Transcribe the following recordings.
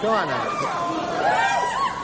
Come on now.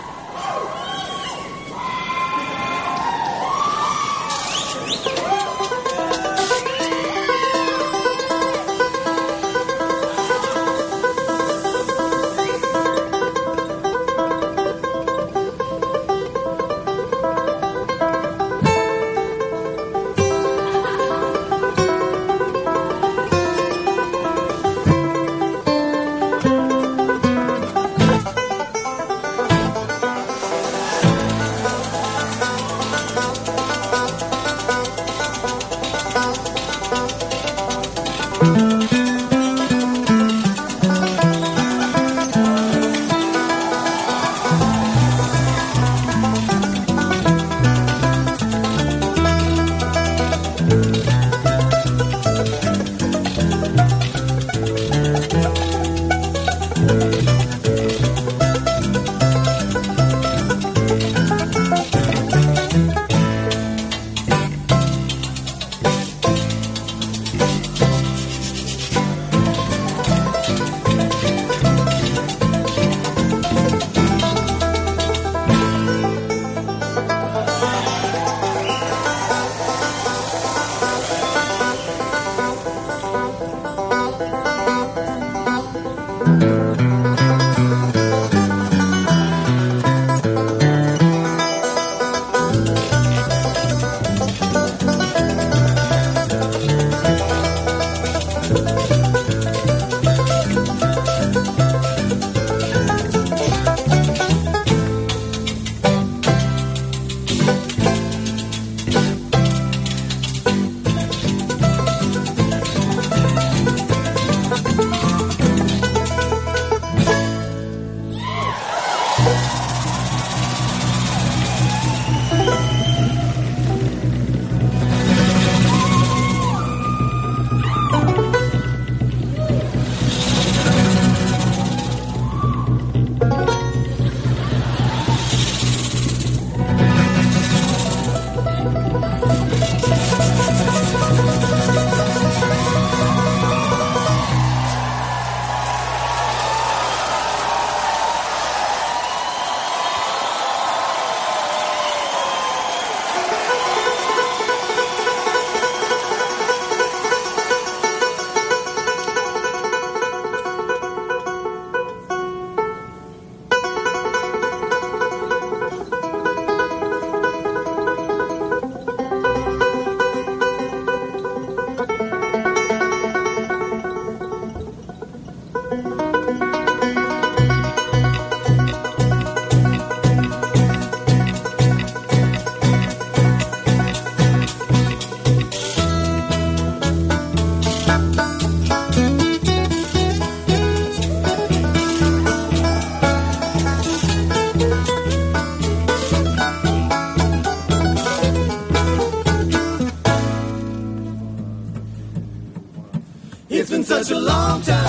It's been such a long time,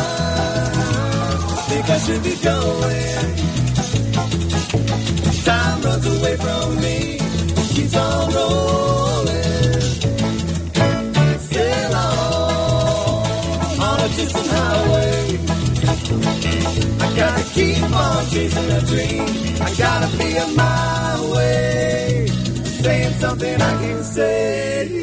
I think I should be going. Time runs away from me, keeps on rolling. Still on a distant highway. I gotta keep on chasing a dream. I gotta be on my way, saying something I can say.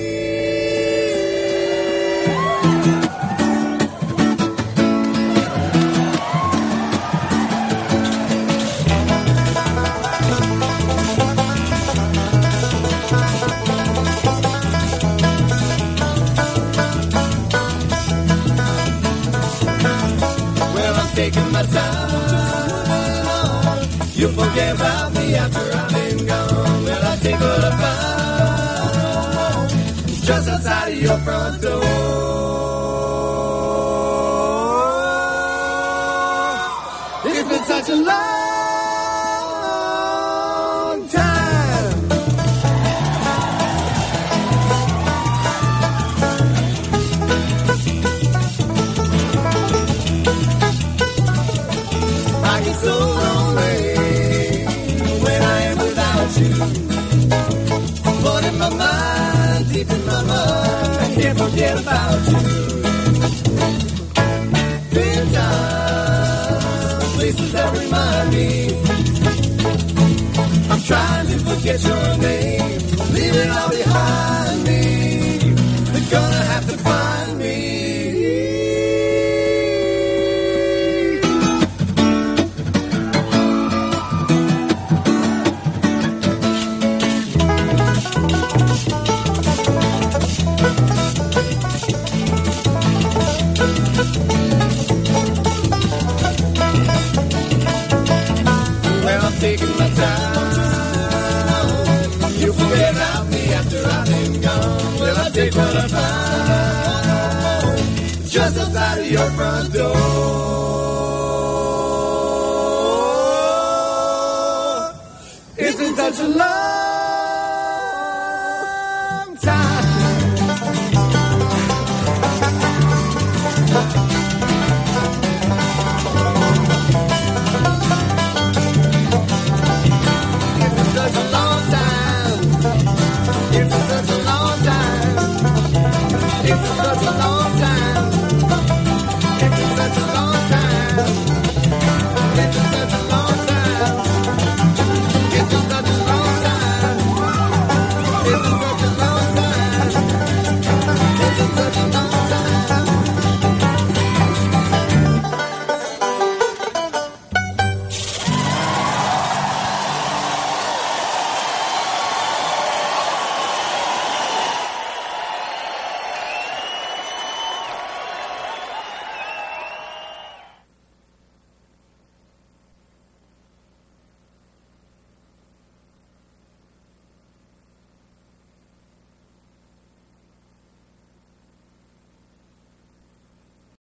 Taking my time, you'll forget about me after I've been gone. Well, I take what I find just outside of your front door. It's been such a long time. I get so lonely when I am without you. But in my mind, deep in my mind, I can't forget about you. Been times, places forget your name. Leave it all behind me. They're gonna have to find me. Well, I'm taking my time. You forget about me after I've been gone. Well, I take what I find just outside of your front door. Isn't such a love?